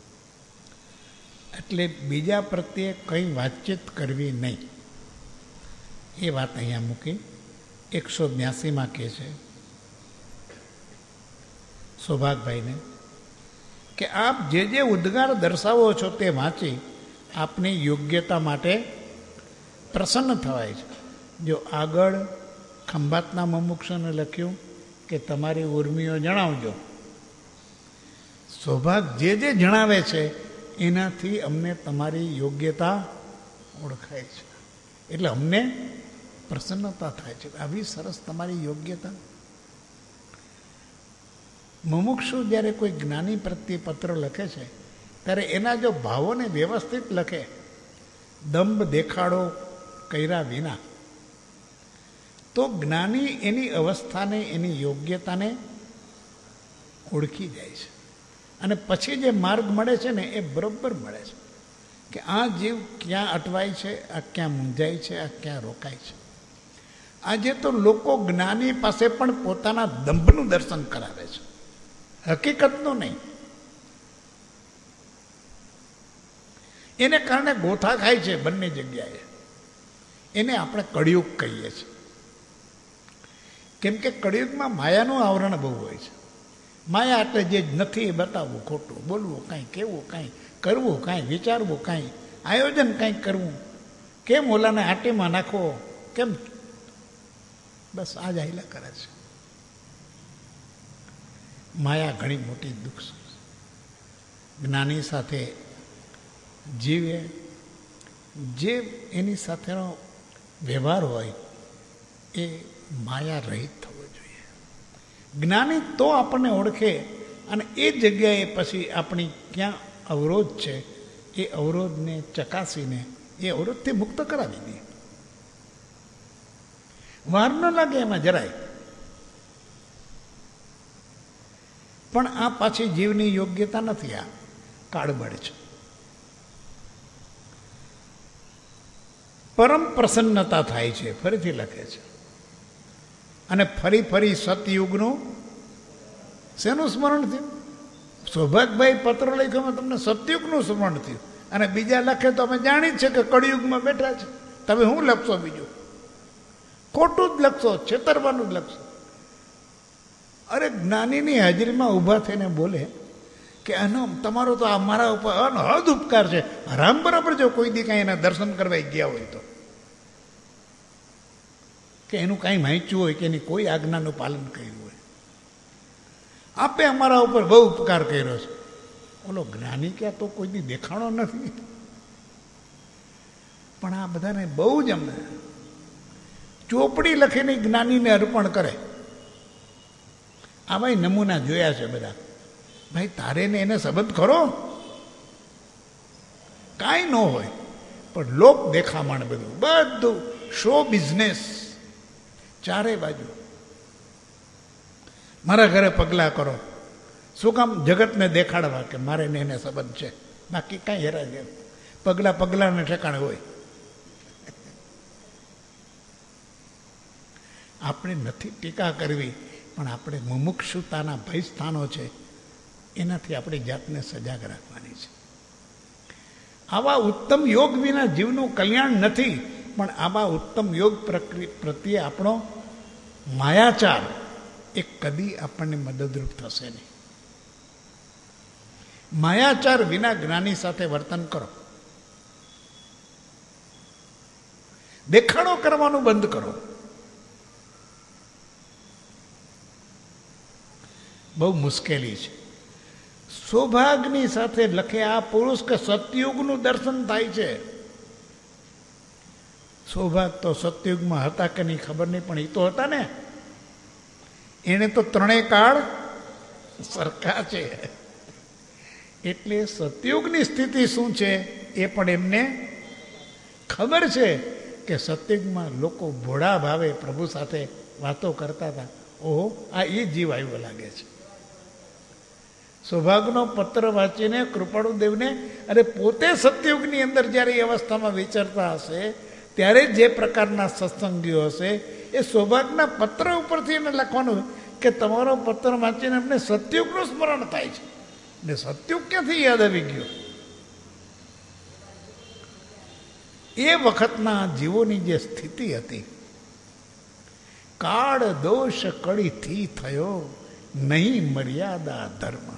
Speaker 2: એટલે બીજા પ્રત્યે કંઈ વાતચીત કરવી નહીં. એ વાત અહીંયા મૂકી એકસો બ્યાસીમાં કહે છે સૌભાગભાઈને કે આપ જે જે ઉદ્ગાર દર્શાવો છો તે વાંચી આપની યોગ્યતા માટે પ્રસન્ન થવાય છે. જો આગળ ખંભાતના મુમુક્ષુને લખ્યું કે તમારી ઉર્મિઓ જણાવજો. સૌભાગ જે જે જણાવે છે એનાથી અમને તમારી યોગ્યતા ઓળખાય છે, એટલે અમને પ્રસન્નતા થાય છે. આવી સરસ તમારી યોગ્યતા. મુમુક્ષુ જ્યારે કોઈ જ્ઞાની પ્રત્યે પત્ર લખે છે ત્યારે એના જો ભાવોને વ્યવસ્થિત લખે, દંભ દેખાડો કર્યા વિના, તો જ્ઞાની એની અવસ્થાને, એની યોગ્યતાને ઓળખી જાય છે. અને પછી જે માર્ગ મળે છે ને એ બરોબર મળે છે કે આ જીવ ક્યાં અટવાય છે, આ ક્યાં મૂંઝાય છે, આ ક્યાં રોકાય છે. આજે તો લોકો જ્ઞાની પાસે પણ પોતાના દંભનું દર્શન કરાવે છે, હકીકતનું નહીં. એને કારણે ગોથા ખાય છે બંને જગ્યાએ. એને આપણે કળિયુગ કહીએ છીએ. કેમ કે કળિયુગમાં માયાનું આવરણ બહુ હોય છે. માયા એટલે જે નથી એ બતાવવું, ખોટું બોલવું, કાંઈ કહેવું, કાંઈ કરવું, કાંઈ વિચારવું, કાંઈ આયોજન કાંઈક કરવું, કેમ ઓલાને આટીમાં નાખવો, કેમ, બસ આ જ હાઈલા કરે છે. માયા ઘણી મોટી દુઃખ છે. જ્ઞાની સાથે જીવે, જે એની સાથેનો વ્યવહાર હોય એ માયા રહિત થવો જોઈએ. જ્ઞાની તો આપણને ઓળખે અને એ જગ્યાએ પછી આપણી ક્યાં અવરોધ છે એ અવરોધને ચકાસીને એ અવરોધથી મુક્ત કરાવી દે. વાર ન લાગે એમાં જરાય. પણ આ પાછી જીવની યોગ્યતા નથી, આ કાળબળ છે. પરમ પ્રસન્નતા થાય છે, ફરીથી લખે છે. અને ફરી ફરી સતયુગનું શેનું સ્મરણ થયું? સૌભાગભાઈ પત્ર લખ્યો તમને સતયુગનું સ્મરણ થયું. અને બીજા લખે તો અમે જાણી જ છે કે કળિયુગમાં બેઠા છે. તમે શું લખશો બીજું? ખોટું જ લખશો, છેતરવાનું જ લખશો. અરે જ્ઞાનીની હાજરીમાં ઊભા થઈને બોલે કે આનો તમારો તો આ મારા ઉપર અનહદ ઉપકાર છે. રામ બરાબર જો કોઈ દી કાંઈ એના દર્શન કરવા ગયા હોય તો, કે એનું કાંઈ વાંચ્યું હોય કે એની કોઈ આજ્ઞાનું પાલન કર્યું હોય, આપે અમારા ઉપર બહુ ઉપકાર કર્યો છે. ઓલો જ્ઞાની ક્યાં તો કોઈ દી દેખાણો નથી. પણ આ બધાને બહુ જ અમને ચોપડી લખીને જ્ઞાનીને અર્પણ કરે. આવા નમૂના જોયા છે બધા. ભાઈ તારે ને એને સંબંધ ખરો કાંઈ ન હોય, પણ લોક દેખામણ, બધું બધું શો બિઝનેસ ચારે બાજુ. મારા ઘરે પગલાં કરો, શું કામ? જગતને દેખાડવા કે મારે ને એને સંબંધ છે. બાકી કાંઈ હેરા છે પગલાં પગલાંને ઠેકાણે હોય. આપણે નથી ટીકા કરવી, પણ આપણે મુમુક્ષુતાના ભય સ્થાનો છે એનાથી આપણી જાતને સજાગ રાખવાની છે. આવા ઉત્તમ યોગ વિના જીવનું કલ્યાણ નથી. પણ આવા ઉત્તમ યોગ પ્રત્યે આપણો માયાચાર એ કદી આપણને મદદરૂપ થશે નહીં. માયાચાર વિના જ્ઞાની સાથે વર્તન કરો. દેખાડો કરવાનું બંધ કરો. બહુ મુશ્કેલી છે. સૌભાગ્યની સાથે લખે આ પુરુષ કે સતયુગનું દર્શન થાય છે. સૌભાગ્ય તો સતયુગમાં હતા કે નહીં ખબર નહીં, પણ એ તો હતા ને. એને તો ત્રણેય કાળ સરખા છે. એટલે સતયુગની સ્થિતિ શું છે એ પણ એમને ખબર છે કે સતયુગમાં લોકો ભોળા ભાવે પ્રભુ સાથે વાતો કરતા હતા. ઓહો, આ એ જીવ આવ્યો લાગે છે. સૌભાગ્યનો પત્ર વાંચીને કૃપાળુદેવને, અને પોતે સતયુગની અંદર જ્યારે એ અવસ્થામાં વિચરતા હશે ત્યારે જે પ્રકારના સત્સંગીઓ હશે એ સૌભાગ્યના પત્ર ઉપરથી એને લખવાનું કે તમારો પત્ર વાંચીને અમને સતયુગનું સ્મરણ થાય છે. ને સતયુગ ક્યાંથી યાદ આવી ગયો? એ વખતના જીવોની જે સ્થિતિ હતી, કાળ દોષ કડીથી થયો નહીં મર્યાદા ધર્મ.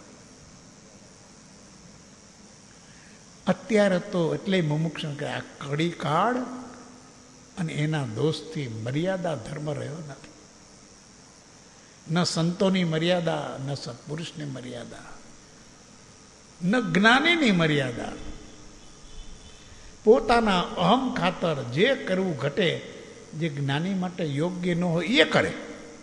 Speaker 2: અત્યારે તો એટલે મુમુક્ષ કે આ કડી કાળ અને એના દોષથી મર્યાદા ધર્મ રહ્યો નથી. ન સંતોની મર્યાદા, ન સત્પુરુષની મર્યાદા, ન જ્ઞાનીની મર્યાદા. પોતાના અહમ ખાતર જે કરવું ઘટે, જે જ્ઞાની માટે યોગ્ય ન હોય એ કરે.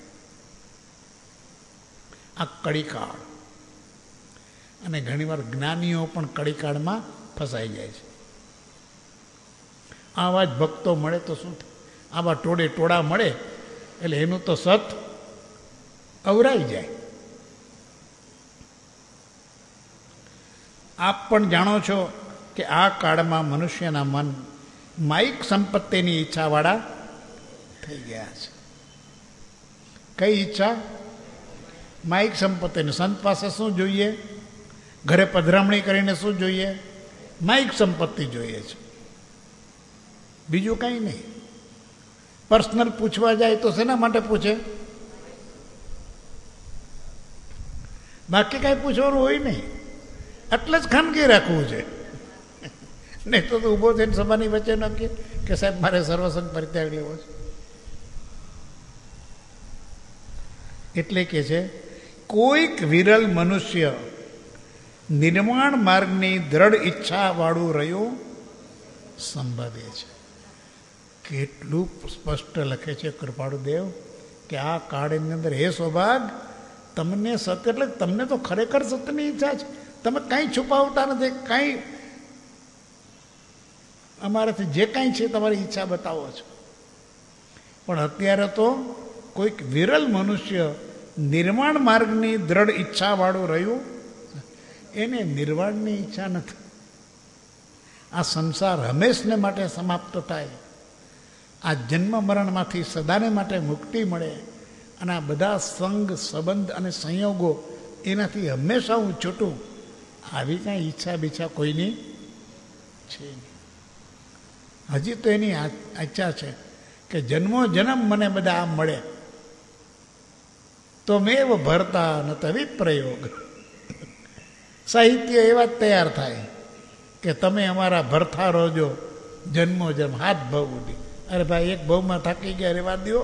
Speaker 2: આ કડીકાળ. અને ઘણીવાર જ્ઞાનીઓ પણ કડીકાળમાં ફસાઈ જાય છે. આવા જ ભક્તો મળે તો શું થાય? આવા ટોળે ટોળા મળે એટલે એનું તો સત અવરાઈ જાય. આપ પણ જાણો છો કે આ કાળમાં મનુષ્યના મન માઇક સંપત્તિની ઈચ્છાવાળા થઈ ગયા છે. કઈ ઈચ્છા? માઇક સંપત્તિની. સંત પાસે શું જોઈએ? ઘરે પધરામણી કરીને શું જોઈએ? માઇક સંપત્તિ જોઈએ છે, બીજું કાંઈ નહીં. પર્સનલ પૂછવા જાય તો શેના માટે પૂછે? બાકી કાંઈ પૂછવાનું હોય નહીં. એટલે જ ખાનગી રાખવું છે. નહીં તો ઊભો થઈને સભાની વચ્ચે ન કહે કે સાહેબ મારે સર્વસંગ પરિત્યાગ લેવો છે. એટલે કે છે કોઈક વિરલ મનુષ્ય નિર્માણ માર્ગની દ્રઢ ઈચ્છા વાળું રહ્યું સંભવે છે. કેટલું સ્પષ્ટ લખે છે કૃપાળુદેવ કે આ કાળની અંદર હે સૌભાગ, તમને સત્ય એટલે તમને તો ખરેખર સત્યની ઈચ્છા છે. તમે કાંઈ છુપાવતા નથી, કાંઈ અમારાથી જે કાંઈ છે તમારી ઈચ્છા બતાવો છો. પણ અત્યારે તો કોઈક વિરલ મનુષ્ય નિર્વાણ માર્ગની દ્રઢ ઈચ્છાવાળું રહ્યું, એને નિર્વાણની ઈચ્છા નથી. આ સંસાર હંમેશને માટે સમાપ્ત થાય, આ જન્મ મરણમાંથી સદાને માટે મુક્તિ મળે, અને આ બધા સંગ સંબંધ અને સંયોગો એનાથી હંમેશા હું છૂટું, આવી કાંઈ ઈચ્છા બીચ્છા કોઈની છે નહીં. હજી તો એની ઈચ્છા છે કે જન્મો જન્મ મને બધા આમ મળે તો મેવ ભરતા ન તો વિપ્રયોગ. સાહિત્ય એવા જ તૈયાર થાય કે તમે અમારા ભરતા રોજો જન્મો જન્મ હાથ ભાવ ઉડી. અરે ભાઈ, એક ભાવમાં થાકી ગયા રેવા દો.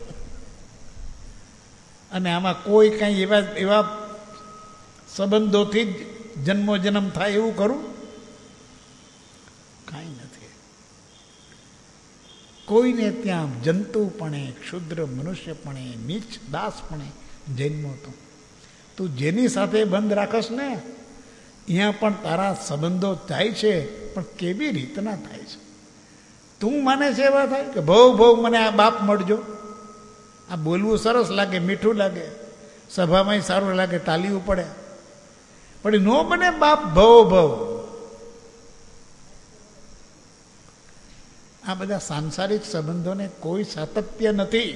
Speaker 2: અને આમાં કોઈ કાંઈ એવા એવા સંબંધોથી જ જન્મો જન્મ થાય એવું કરું? કાંઈ નથી. કોઈને ત્યાં જંતુપણે, ક્ષુદ્ર મનુષ્યપણે, નીચ દાસપણે જન્મો તો તું જેની સાથે બંધ રાખસ ને અહીંયા પણ તારા સંબંધો થાય છે, પણ કેવી રીતના થાય છે? તું માને છે એવા થાય કે ભવ ભવ મને આ બાપ મળજો. આ બોલવું સરસ લાગે, મીઠું લાગે, સભામાં સારું લાગે, તાલીવું પડે, પણ નો બને બાપ ભવ ભવ. આ બધા સાંસારિક સંબંધોને કોઈ સાતત્ય નથી.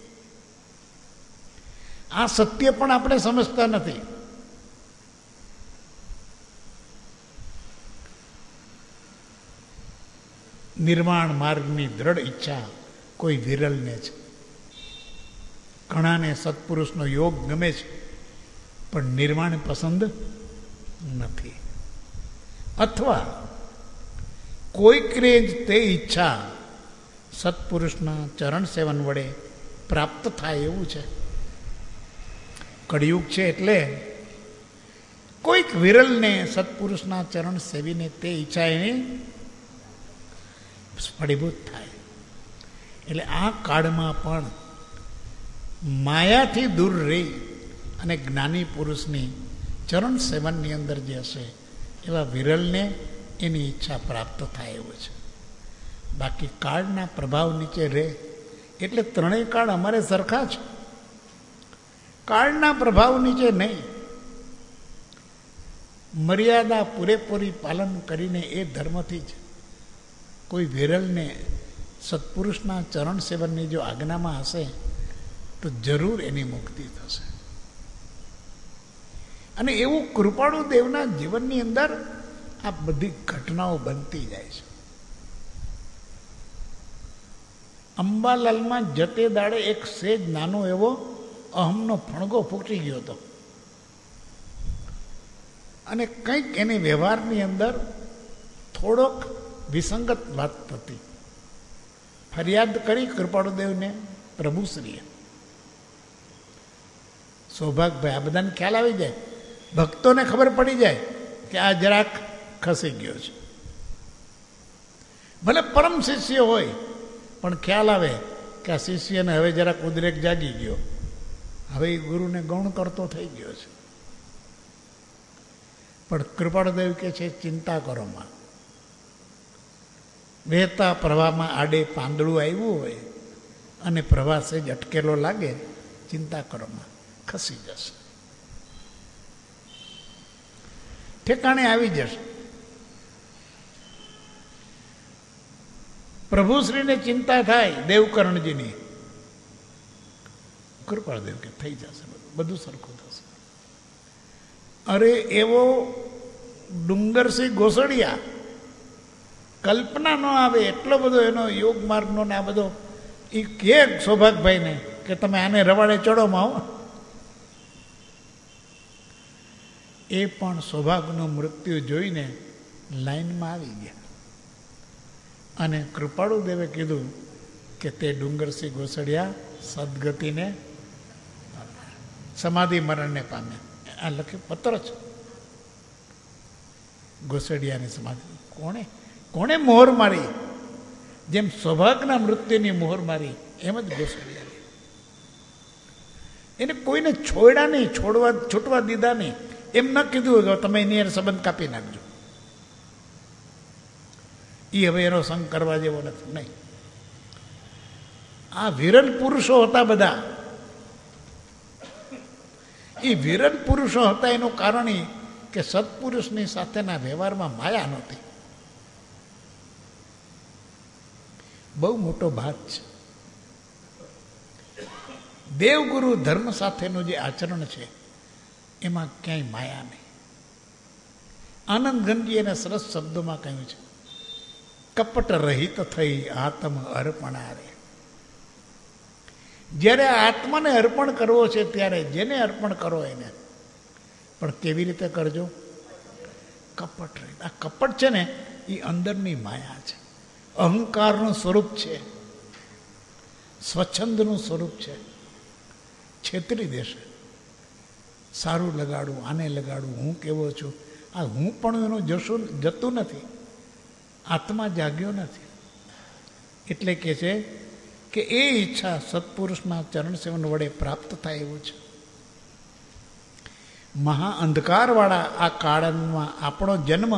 Speaker 2: આ સત્ય પણ આપણે સમજતા નથી. નિર્વાણ માર્ગની દ્રઢ ઈચ્છા કોઈ વિરલને છે. ઘણાને સત્પુરુષનો યોગ ગમે છે, પણ નિર્વાણ પસંદ નથી. અથવા કોઈકને જ તે ઈચ્છા સત્પુરુષના ચરણ સેવન વડે પ્રાપ્ત થાય એવું છે. કળિયુગ છે એટલે કોઈક વિરલને સત્પુરુષના ચરણ સેવીને તે ઈચ્છા એની ફળીભૂત થાય. એટલે આ કાળમાં પણ માયાથી દૂર રહી અને જ્ઞાની પુરુષની ચરણ સેવનની અંદર જે હશે એવા વિરલને એની ઈચ્છા પ્રાપ્ત થાય એવું છે. બાકી કાળના પ્રભાવ નીચે રહે એટલે ત્રણેય કાળ અમારે સરખા છે. કાળના પ્રભાવ નીચે નહીં, મર્યાદા પૂરેપૂરી પાલન કરીને એ ધર્મથી જ કોઈ વિરલને સત્પુરુષના ચરણ સેવનની જો આજ્ઞામાં હશે તો જરૂર એની મુક્તિ થશે. અને એવું કૃપાળુ દેવના જીવનની અંદર આ બધી ઘટનાઓ બનતી જાય છે. અંબાલાલમાં જતે દાડે એક સેજ નાનો એવો અહમનો ફણગો ફૂટી ગયો હતો અને કંઈક એની વ્યવહારની અંદર થોડોક વિસંગત વાત થતી. ફરિયાદ કરી કૃપાળુદેવને પ્રભુશ્રીએ. સૌભાગભાઈ આ બધાને ખ્યાલ આવી જાય, ભક્તોને ખબર પડી જાય કે આ જરાક ખસી ગયો છે. ભલે પરમ શિષ્ય હોય પણ ખ્યાલ આવે કે આ શિષ્યને હવે જરાક ઉદ્રેક જાગી ગયો, હવે એ ગુરુને ગૌણ કરતો થઈ ગયો છે. પણ કૃપાળુદેવ કે છે ચિંતા કરો માં. વહેતા પ્રવાહમાં આડે પાંદડું આવ્યું હોય અને પ્રવાહ સેજ અટકેલો લાગે, ચિંતા કરો માં, ખસી જશે, ઠેકાણે આવી જશે. પ્રભુશ્રીને ચિંતા થાય દેવકર્ણજીની, કૃપાળદેવ કે થઈ જશે, બધું સરખું થશે. અરે એવો ડુંગરસિંહ ગોસડિયા, કલ્પના ન આવે એટલો બધો એનો યોગ માર્ગનો ને આ બધો, એ કે સૌભાગભાઈને કે તમે આને રવાડે ચડો માં આવો. એ પણ સૌભાગનું મૃત્યુ જોઈને લાઈનમાં આવી ગયા અને કૃપાળુદેવે કીધું કે તે ડુંગરસિંહ ગોસડિયા સદગતિને સમાધિ મરણને પામે. આ લખે પત્ર છે. ગોસડિયાની સમાધિ કોણે કોણે મોહર મારી? જેમ સૌભાગના મૃત્યુની મોહર મારી એમ જ ગોસડિયાની. એને કોઈને છોડ્યા નહીં, છોડવા છૂટવા દીધા નહીં. એમ ન કીધું કે તમે એની સંબંધ કાપી નાખજો, એ હવે એનો સંગ કરવા જેવો નથી. નહીં, આ વિરલ પુરુષો હતા બધા. એ વિરલ પુરુષો હતા એનું કારણ એ કે સત્પુરુષની સાથેના વ્યવહારમાં માયા નહોતી. બહુ મોટો ભાગ છે. દેવગુરુ ધર્મ સાથેનું જે આચરણ છે એમાં ક્યાંય માયા નહીં. આનંદ ઘનજી એને સરસ શબ્દોમાં કહ્યું છે, કપટ રહિત થઈ આત્મ અર્પણારે. જ્યારે આત્માને અર્પણ કરવો છે ત્યારે જેને અર્પણ કરો એને, પણ કેવી રીતે કરજો? કપટ રહિત. આ કપટ છે ને એ અંદરની માયા છે, અહંકારનું સ્વરૂપ છે, સ્વચ્છંદનું સ્વરૂપ છે. છેતરી દેશે. સારું લગાડું, આને લગાડું, હું કેવો છું, આ હું પણ એનું જશું જતું નથી, આત્મા જાગ્યો નથી. એટલે કે છે કે એ ઈચ્છા સત્પુરુષના ચરણ સેવન વડે પ્રાપ્ત થાય એવું છે. મહા અંધકારવાળા આ કાળમાં આપણો જન્મ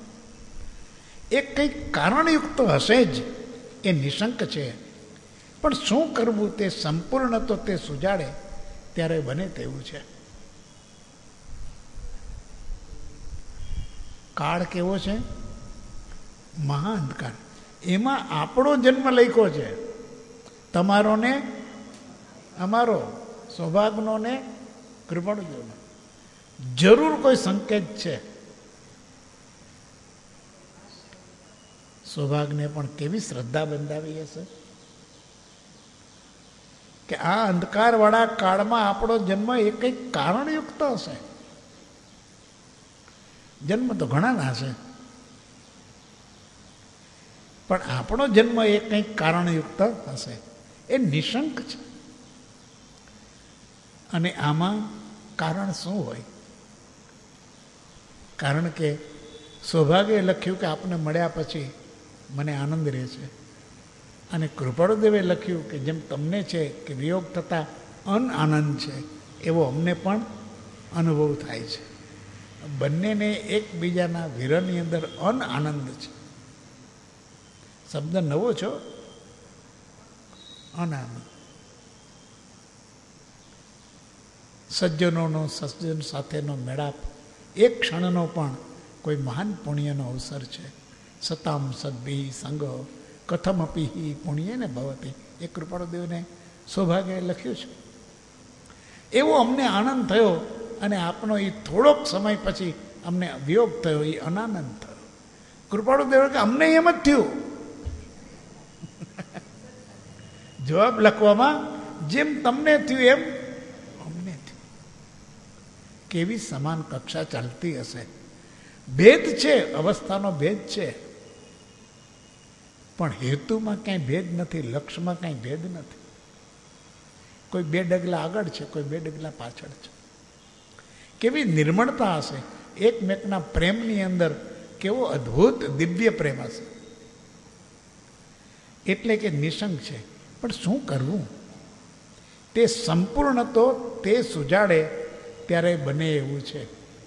Speaker 2: એ કંઈક કારણયુક્ત હશે જ, એ નિશંક છે. પણ શું કરવું તે સંપૂર્ણ તો તે સુજાડે ત્યારે બને તેવું છે. કાળ કેવો છે? મહા અંધકાર. એમાં આપણો જન્મ લખ્યો છે, તમારો ને અમારો, સૌભાગનો ને કૃપાળુદેવનો. જરૂર કોઈ સંકેત છે. સૌભાગને પણ કેવી શ્રદ્ધા બંધાવી હશે કે આ અંધકારવાળા કાળમાં આપણો જન્મ એ કંઈક કારણયુક્ત હશે. જન્મ તો ઘણાના હશે, પણ આપણો જન્મ એ કંઈક કારણયુક્ત હશે. એ નિશંક છે. અને આમાં કારણ શું હોય? કારણ કે સૌભાગ્યે લખ્યું કે આપને મળ્યા પછી મને આનંદ રહે છે, અને કૃપાળુદેવે લખ્યું કે જેમ તમને છે કે વિયોગ થતાં અન આનંદ છે, એવો અમને પણ અનુભવ થાય છે. બંનેને એકબીજાના વિરહની અંદર અન આનંદ છે. શબ્દ નવો છો, અનાનંદ. સજ્જનોનો સજ્જન સાથેનો મેળાપ એક ક્ષણનો પણ કોઈ મહાન પુણ્યનો અવસર છે. સતામ સદ્ભી સંગ કથમપી પુણ્ય ને ભવતી, એ કૃપાળુદેવને સૌભાગ્યએ લખ્યું છે. એવો અમને આનંદ થયો, અને આપનો એ થોડોક સમય પછી અમને વિયોગ થયો, એ અનાનંદ થયો. કૃપાળુદેવ કે અમને એમ જ થયું. જવાબ લખવામાં જેમ તમને થયું એમ અમને થયું. કેવી સમાન કક્ષા ચાલતી હશે. ભેદ છે, અવસ્થાનો ભેદ છે, પણ હેતુમાં કાંઈ ભેદ નથી, લક્ષ્યમાં કાંઈ ભેદ નથી. કોઈ બે ડગલા આગળ છે, કોઈ બે ડગલા પાછળ છે. કેવી નિર્મળતા હશે એકમેકના પ્રેમની અંદર, કેવો અદ્ભુત દિવ્ય પ્રેમ હશે. એટલે કે નિશંક છે. પણ શું કરવું? તે સંપૂર્ણ તો તે સુજાડે ત્યારે બને એવું છે.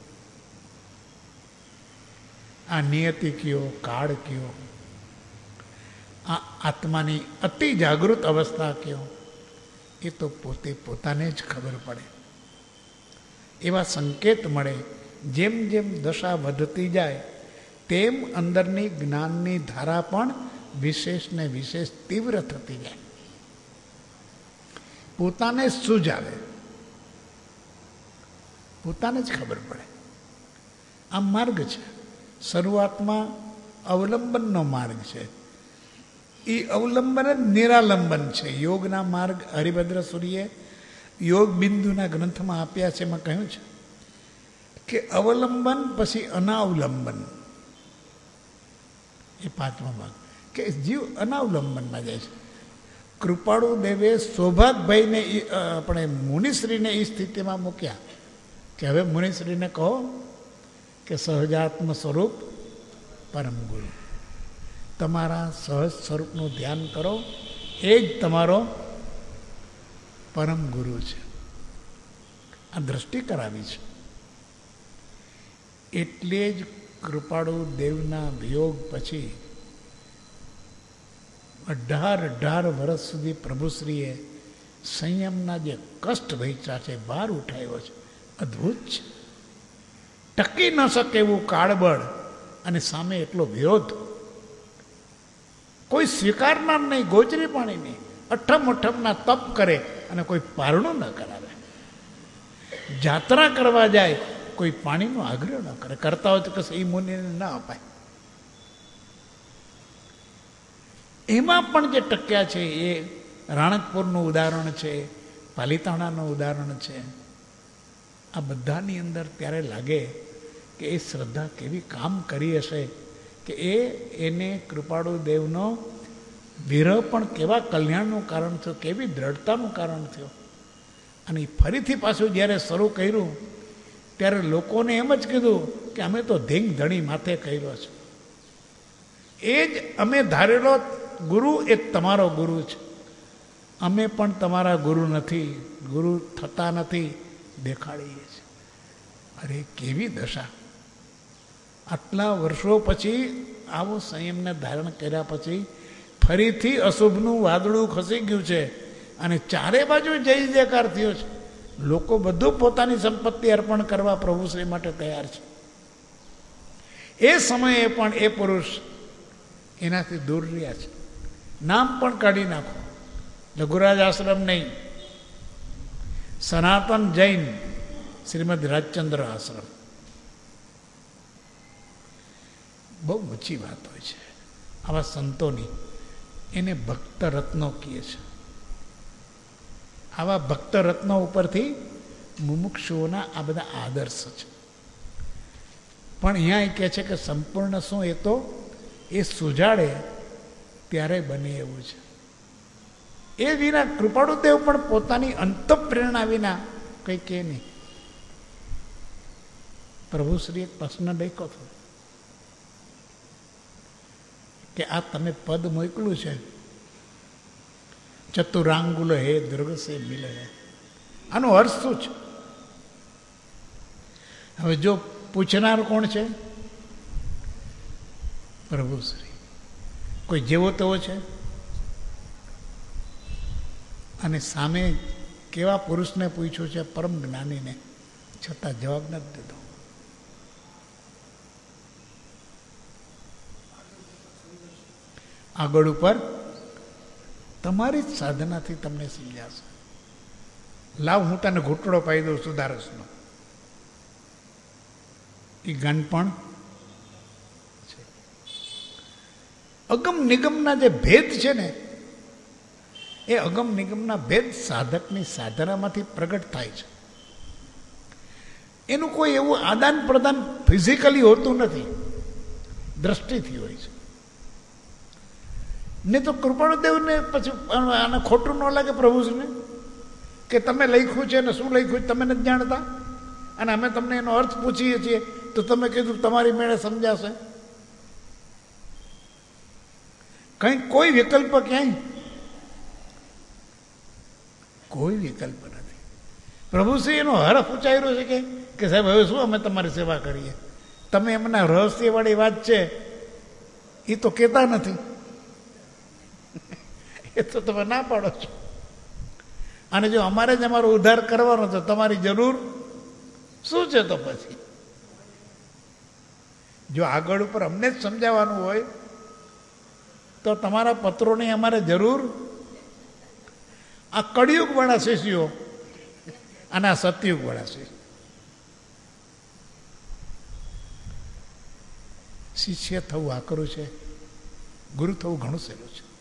Speaker 2: આ નિયતિ કયો, કાળ કયો, આ આત્માની અતિ જાગૃત અવસ્થા કયો, એ તો પોતે પોતાને જ ખબર પડે. એવા સંકેત મળે. જેમ જેમ દશા વધતી જાય તેમ અંદરની જ્ઞાનની ધારા પણ વિશેષ ને વિશેષ તીવ્ર થતી જાય. પોતાને સૂઝાવે, પોતાને જ ખબર પડે. આ માર્ગ છે. શરૂઆતમાં અવલંબનનો માર્ગ છે. એ અવલંબન જ નિરાલંબન છે. યોગના માર્ગ હરિભદ્ર સૂરીએ યોગ બિંદુના ગ્રંથમાં આપ્યા છે. એમાં કહ્યું છે કે અવલંબન પછી અનાવલંબન, એ પાંચમો ભાગ, કે જીવ અનાવલંબનમાં જાય છે. કૃપાળુ દેવે સૌભાગભાઈને આપણે મુનિશ્રીને એ સ્થિતિમાં મૂક્યા કે હવે મુનિશ્રીને કહો કે સહજાત્મ સ્વરૂપ પરમ ગુરુ, તમારા સહજ સ્વરૂપનું ધ્યાન કરો, એ જ તમારો પરમ ગુરુ છે. આ દ્રષ્ટિ કરાવી છે. એટલે જ કૃપાળુ દેવના વિયોગ પછી અઢાર અઢાર વર્ષ સુધી પ્રભુશ્રીએ સંયમના જે કષ્ટ વહેંચ્યા છે, બહાર ઉઠાવ્યો છે. અદ્ભુત છે. ટકી ન શકે એવું કાળબળ, અને સામે એટલો વિરોધ. કોઈ સ્વીકારનાર નહીં, ગોચરી પાણી નહીં. અઠમ અઠમના તપ કરે અને કોઈ પારણું ન કરાવે. જાત્રા કરવા જાય, કોઈ પાણીનો આગ્રહ ન કરે. કરતા હોય તો કશે એ મુનિને ન અપાય. એમાં પણ જે ટક્યા છે એ રાણકપુરનું ઉદાહરણ છે, પાલિતાણાનું ઉદાહરણ છે. આ બધાની અંદર ત્યારે લાગે કે એ શ્રદ્ધા કેવી કામ કરી હશે, કે એ એને કૃપાળુ દેવનો વિરહ પણ કેવા કલ્યાણનું કારણ થયું, કેવી દ્રઢતાનું કારણ થયું. અને ફરીથી પાછું જ્યારે શરૂ કર્યું ત્યારે લોકોને એમ જ કીધું કે અમે તો ધીંગ ધણી માથે કર્યો છે. એ જ અમે ધારેલો ગુરુ એ તમારો ગુરુ છે. અમે પણ તમારા ગુરુ નથી, ગુરુ થતા નથી, દેખાડીએ છીએ. અરે કેવી દશા! આટલા વર્ષો પછી આવો સંયમને ધારણ કર્યા પછી ફરીથી અશુભનું વાદળું ખસી ગયું છે, અને ચારે બાજુ જય જયકાર થયો છે. લોકો બધું પોતાની સંપત્તિ અર્પણ કરવા પ્રભુશ્રી માટે તૈયાર છે. એ સમયે પણ એ પુરુષ એનાથી દૂર રહ્યા છે. નામ પણ કાઢી નાખો. લઘુરાજ આશ્રમ નહીં, સનાતન જૈન શ્રીમદ રાજચંદ્ર આશ્રમ. બહુ ઊંચી વાત હોય છે આવા સંતોની. એને ભક્ત રત્નો કહે છે. આવા ભક્ત રત્નો ઉપરથી મુમુક્ષુઓના આ બધા આદર્શ છે. પણ અહીંયા એ કહે છે કે સંપૂર્ણ શું, એ તો એ સુજાડે ત્યારે બને એવું છે. એ વિના કૃપાળુદેવ પણ પોતાની અંતઃપ્રેરણા વિના કંઈ કહે નહીં. પ્રભુશ્રી એક પ્રશ્ન લખ્યો હતો કે આ તમે પદ મોકલું છે, ચતુરાંગુલ હે દુર્ગ સે મિલે, આનો અર્થ શું છે? હવે જો પૂછનાર કોણ છે? પ્રભુશ્રી. કોઈ જેવો તેવો છે? અને સામે કેવા પુરુષને પૂછ્યું છે? પરમ જ્ઞાનીને. છતાં જવાબ નથી દીધો. આગળ ઉપર તમારી જ સાધનાથી તમને સમજાશે. લાવ હું તને ઘૂંટડો પાઈ દઉં સુદારસનો. એ ગણપણ છે. અગમ નિગમના જે ભેદ છે ને, એ અગમ નિગમના ભેદ સાધકની સાધનામાંથી પ્રગટ થાય છે. એનું કોઈ એવું આદાન પ્રદાન ફિઝિકલી હોતું નથી, દ્રષ્ટિથી હોય છે. ને તો કૃપાળુદેવને પછી આને ખોટું ન લાગે પ્રભુજીને કે તમે લખ્યું છે ને શું લખ્યું તમે નથી જાણતા, અને અમે તમને એનો અર્થ પૂછીએ છીએ તો તમે કીધું તમારી મેળે સમજાશે. કંઈ કોઈ વિકલ્પ ક્યાંય કોઈ વિકલ્પ નથી. પ્રભુશ્રી એનો હરફ ઉચ્ચાર્યો છે કે કે સાહેબ હવે શું અમે તમારી સેવા કરીએ, તમે એમના રહસ્યવાળી વાત છે એ તો કહેતા નથી, એ તો તમે ના પાડો છો. અને જો અમારે જ અમારો ઉદ્ધાર કરવાનો તો તમારી જરૂર શું છે? તો પછી જો આગળ ઉપર અમને જ સમજાવવાનું હોય તો તમારા પત્રોની અમારે જરૂર. આ કળિયુગ વાળા શિષ્યો અને આ સતયુગ વાળા શિષ્ય. શિષ્ય થવું આકરું છે, ગુરુ થવું ઘણું સહેલું છે.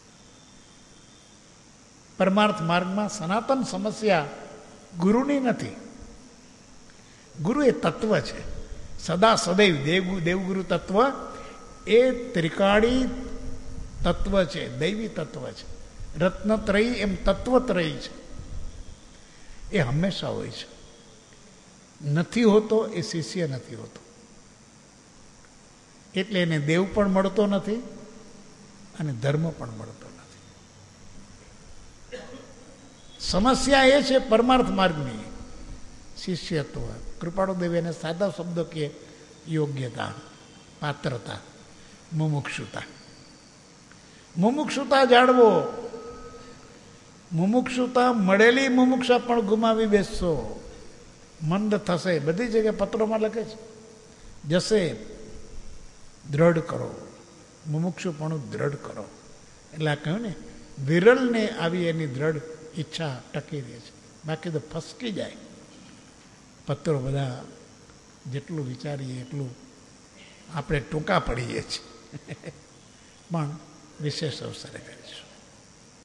Speaker 2: પરમાર્થ માર્ગમાં સનાતન સમસ્યા ગુરુની નથી. ગુરુ એ તત્વ છે, સદા સદૈવ દેવ દેવગુરુ તત્વ એ ત્રિકાળી તત્વ છે, દૈવી તત્વ છે. રત્નત્રયી એમ તત્વત્રયી છે, એ હંમેશા હોય છે. નથી હોતો એ શિષ્ય નથી હોતો. એટલે એને દેવ પણ મળતો નથી અને ધર્મ પણ મળતો નથી. સમસ્યા એ છે પરમાર્થ માર્ગની, શિષ્યત્વ. કૃપાળુદેવ એને સાદા શબ્દો કે યોગ્યતા, પાત્રતા, મુમુક્ષુતા. મુમુક્ષુતા જાળવો. મુમુક્ષુતા મળેલી મુમુક્ષા પણ ગુમાવી બેસશો, મંદ થશે. બધી જગ્યાએ પત્રોમાં લખે છે જશે. દ્રઢ કરો, મુમુક્ષુપણું દ્રઢ કરો. એટલે આ કહ્યું ને, વિરલને આવી એની દ્રઢ ઈચ્છા ટકી રહે છે, બાકી તો ફસકી જાય. પત્રો બધા જેટલું વિચારીએ એટલું આપણે ટૂંકા પડીએ છીએ. પણ વિશેષ અવસરે કરીશું.